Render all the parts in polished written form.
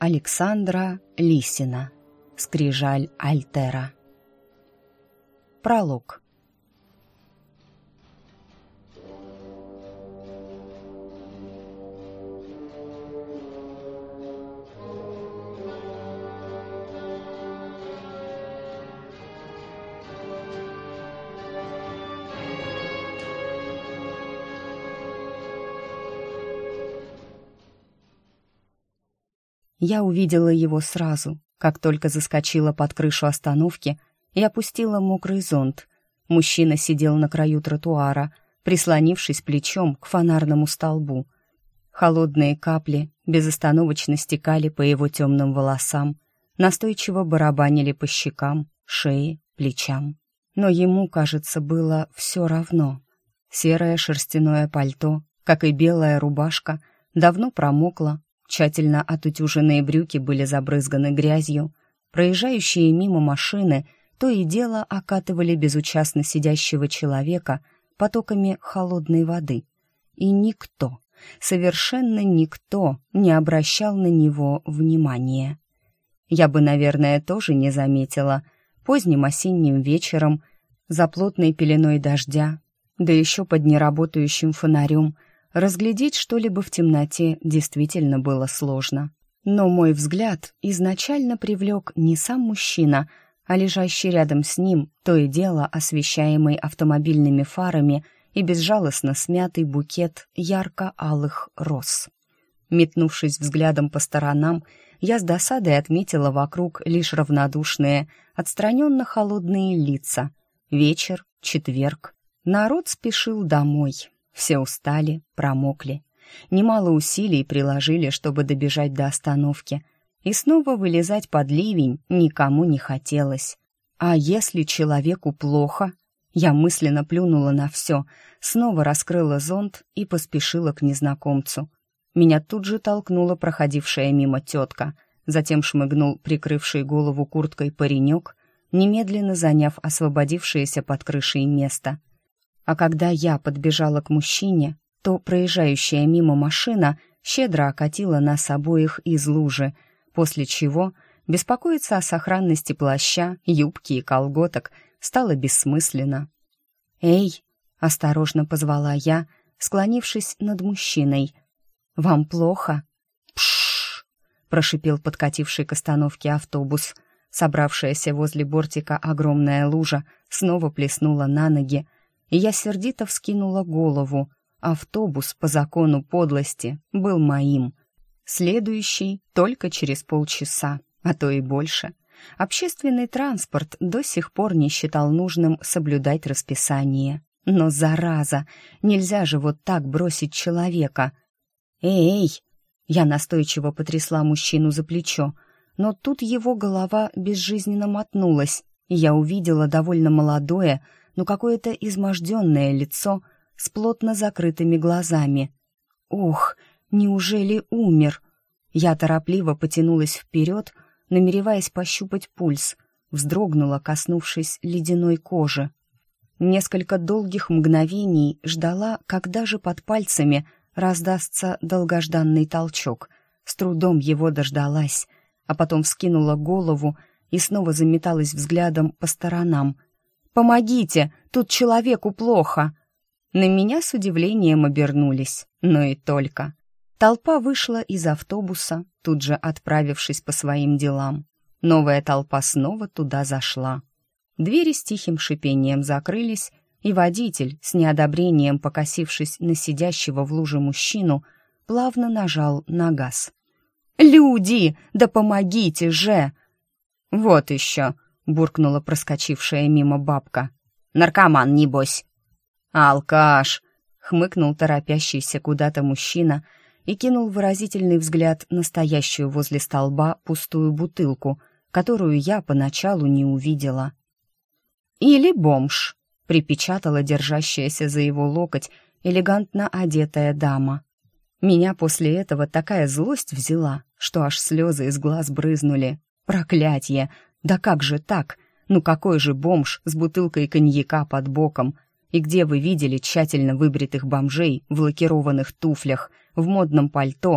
Александра Лисина. Скрижаль Альтера. Пролог. Я увидела его сразу, как только заскочила под крышу остановки и опустила мокрый зонт. Мужчина сидел на краю тротуара, прислонившись плечом к фонарному столбу. Холодные капли безостановочно стекали по его темным волосам, настойчиво барабанили по щекам, шее, плечам. Но ему, кажется, было все равно. Серое шерстяное пальто, как и белая рубашка, давно промокло. Тщательно отутюженные брюки были забрызганы грязью. Проезжающие мимо машины то и дело окатывали безучастно сидящего человека потоками холодной воды. И никто, совершенно никто не обращал на него внимания. Я бы, наверное, тоже не заметила. Поздним осенним вечером, за плотной пеленой дождя, да еще под неработающим фонарем, разглядеть что-либо в темноте действительно было сложно. Но мой взгляд изначально привлек не сам мужчина, а лежащий рядом с ним, то и дело освещаемый автомобильными фарами и безжалостно смятый букет ярко-алых роз. Метнувшись взглядом по сторонам, я с досадой отметила вокруг лишь равнодушные, отстраненно холодные лица. Вечер, четверг. Народ спешил домой. Все устали, промокли. Немало усилий приложили, чтобы добежать до остановки. И снова вылезать под ливень никому не хотелось. А если человеку плохо? Я мысленно плюнула на все, снова раскрыла зонт и поспешила к незнакомцу. Меня тут же толкнула проходившая мимо тетка. Затем шмыгнул прикрывший голову курткой паренек, немедленно заняв освободившееся под крышей место. А когда я подбежала к мужчине, то проезжающая мимо машина щедро окатила нас обоих из лужи, после чего беспокоиться о сохранности плаща, юбки и колготок стало бессмысленно. «Эй!» — осторожно позвала я, склонившись над мужчиной. «Вам плохо?» «Пшшш!» — прошипел подкативший к остановке автобус. Собравшаяся возле бортика огромная лужа снова плеснула на ноги, и я сердито вскинула голову. Автобус, по закону подлости, был моим. Следующий только через полчаса, а то и больше. Общественный транспорт до сих пор не считал нужным соблюдать расписание. Но, зараза, нельзя же вот так бросить человека. «Эй!» Я настойчиво потрясла мужчину за плечо, но тут его голова безжизненно мотнулась, и я увидела довольно молодое, но какое-то изможденное лицо с плотно закрытыми глазами. «Ох, неужели умер?» Я торопливо потянулась вперед, намереваясь пощупать пульс, вздрогнула, коснувшись ледяной кожи. Несколько долгих мгновений ждала, когда же под пальцами раздастся долгожданный толчок. С трудом его дождалась, а потом вскинула голову и снова заметалась взглядом по сторонам. «Помогите! Тут человеку плохо!» На меня с удивлением обернулись, но и только. Толпа вышла из автобуса, тут же отправившись по своим делам. Новая толпа снова туда зашла. Двери с тихим шипением закрылись, и водитель, с неодобрением покосившись на сидящего в луже мужчину, плавно нажал на газ. «Люди! Да помогите же!» «Вот еще!» — буркнула проскочившая мимо бабка. «Наркоман, небось!» «Алкаш!» — хмыкнул торопящийся куда-то мужчина и кинул выразительный взгляд на стоящую возле столба пустую бутылку, которую я поначалу не увидела. «Или бомж!» — припечатала держащаяся за его локоть элегантно одетая дама. Меня после этого такая злость взяла, что аж слезы из глаз брызнули. Проклятье! Да как же так? Ну какой же бомж с бутылкой коньяка под боком? И где вы видели тщательно выбритых бомжей в лакированных туфлях, в модном пальто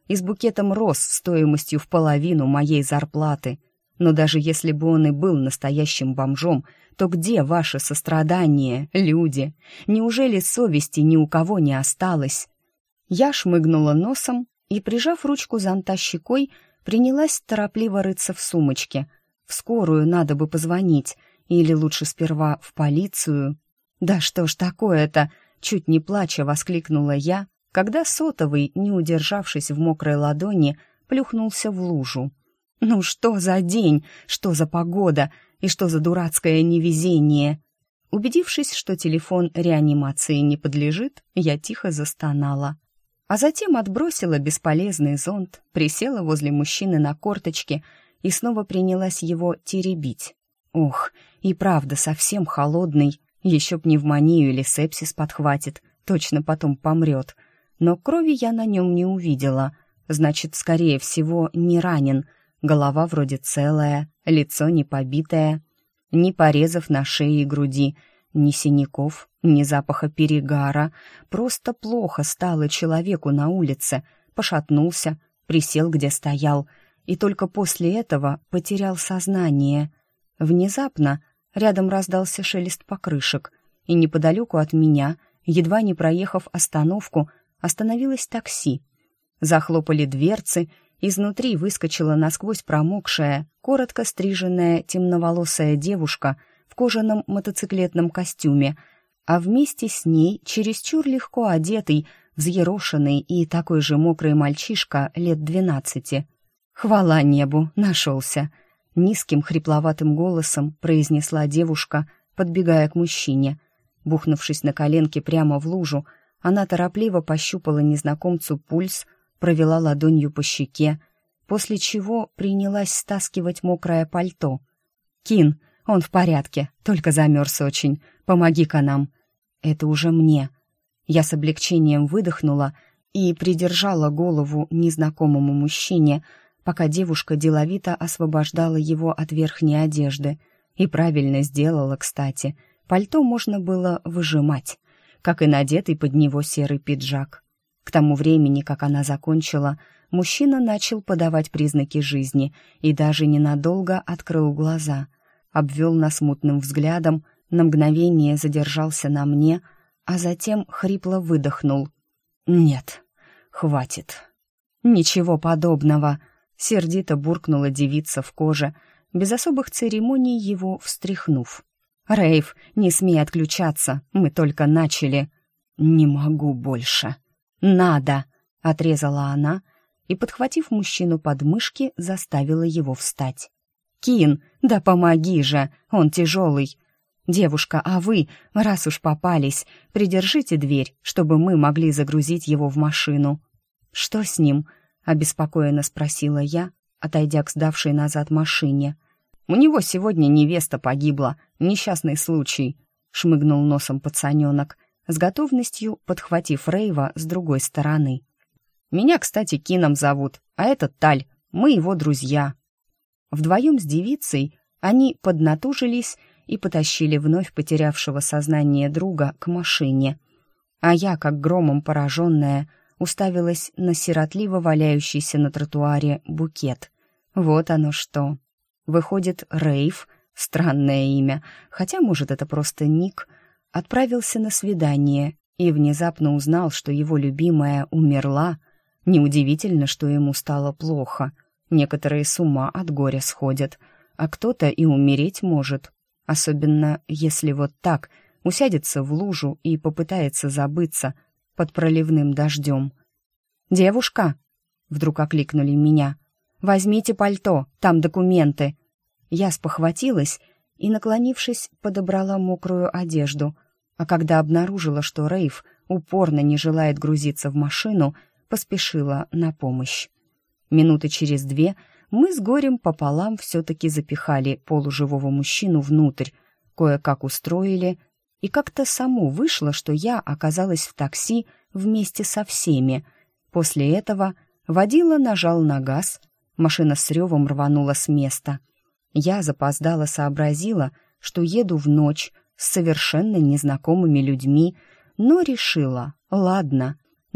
и с букетом роз стоимостью в половину моей зарплаты. Но даже если бы он и был настоящим бомжом, то где ваше сострадание, люди? Неужели совести ни у кого не осталось? Я шмыгнула носом и, прижав ручку зонта щекой, принялась торопливо рыться в сумочке. В скорую надо бы позвонить, или лучше сперва в полицию. «Да что ж такое-то?» — чуть не плача воскликнула я, когда сотовый, не удержавшись в мокрой ладони, плюхнулся в лужу. «Ну что за день, что за погода и что за дурацкое невезение?» Убедившись, что телефон реанимации не подлежит, я тихо застонала. А затем отбросила бесполезный зонт, присела возле мужчины на корточки и снова принялась его теребить. Ох, и правда совсем холодный, еще пневмонию или сепсис подхватит, точно потом помрет. Но крови я на нем не увидела, значит, скорее всего, не ранен. Голова вроде целая, лицо не побитое, ни порезов на шее и груди, ни синяков, ни запаха перегара. Просто плохо стало человеку на улице, пошатнулся, присел, где стоял, и только после этого потерял сознание. Внезапно рядом раздался шелест покрышек, и неподалеку от меня, едва не проехав остановку, остановилось такси. Захлопали дверцы, изнутри выскочила насквозь промокшая, коротко стриженная темноволосая девушка в кожаном мотоциклетном костюме, а вместе с ней чересчур легко одетый, взъерошенный и такой же мокрый мальчишка лет 12. «Хвала небу, нашелся!» — низким хрипловатым голосом произнесла девушка, подбегая к мужчине. Бухнувшись на коленки прямо в лужу, она торопливо пощупала незнакомцу пульс, провела ладонью по щеке, после чего принялась стаскивать мокрое пальто. «Кин, он в порядке, только замерз очень. Помоги-ка нам». «Это уже мне». Я с облегчением выдохнула и придержала голову незнакомому мужчине, пока девушка деловито освобождала его от верхней одежды. И правильно сделала, кстати. Пальто можно было выжимать, как и надетый под него серый пиджак. К тому времени, как она закончила, мужчина начал подавать признаки жизни и даже ненадолго открыл глаза. Обвел нас мутным взглядом, на мгновение задержался на мне, а затем хрипло выдохнул. «Нет, хватит». «Ничего подобного», — сердито буркнула девица в коже, без особых церемоний его встряхнув. «Рейв, не смей отключаться, мы только начали». «Не могу больше». «Надо!» — отрезала она и, подхватив мужчину под мышки, заставила его встать. «Кин, да помоги же, он тяжелый. Девушка, а вы, раз уж попались, придержите дверь, чтобы мы могли загрузить его в машину». «Что с ним?» — обеспокоенно спросила я, отойдя к сдавшей назад машине. «У него сегодня невеста погибла, несчастный случай», — шмыгнул носом пацаненок, с готовностью подхватив Рейва с другой стороны. «Меня, кстати, Кином зовут, а этот Таль, мы его друзья». Вдвоем с девицей они поднатужились и потащили вновь потерявшего сознание друга к машине. А я, как громом пораженная, уставилась на сиротливо валяющийся на тротуаре букет. Вот оно что. Выходит, Рейв, странное имя, хотя, может, это просто ник, отправился на свидание и внезапно узнал, что его любимая умерла. Неудивительно, что ему стало плохо. Некоторые с ума от горя сходят, а кто-то и умереть может, особенно если вот так усядется в лужу и попытается забыться под проливным дождем. «Девушка!» — вдруг окликнули меня. «Возьмите пальто, там документы». Я спохватилась и, наклонившись, подобрала мокрую одежду, а когда обнаружила, что Рейв упорно не желает грузиться в машину, поспешила на помощь. Минуты через 2 мы с горем пополам все-таки запихали полуживого мужчину внутрь, кое-как устроили, и как-то само вышло, что я оказалась в такси вместе со всеми. После этого водила нажал на газ, машина с ревом рванула с места. Я запоздала сообразила, что еду в ночь с совершенно незнакомыми людьми, но решила, ладно,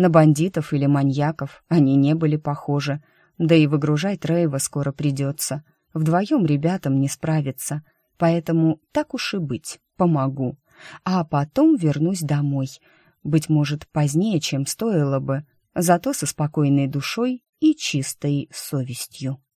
На бандитов или маньяков они не были похожи. Да и выгружать Рейва скоро придется. Вдвоем ребятам не справиться. Поэтому так уж и быть, помогу. А потом вернусь домой. Быть может, позднее, чем стоило бы, зато со спокойной душой и чистой совестью.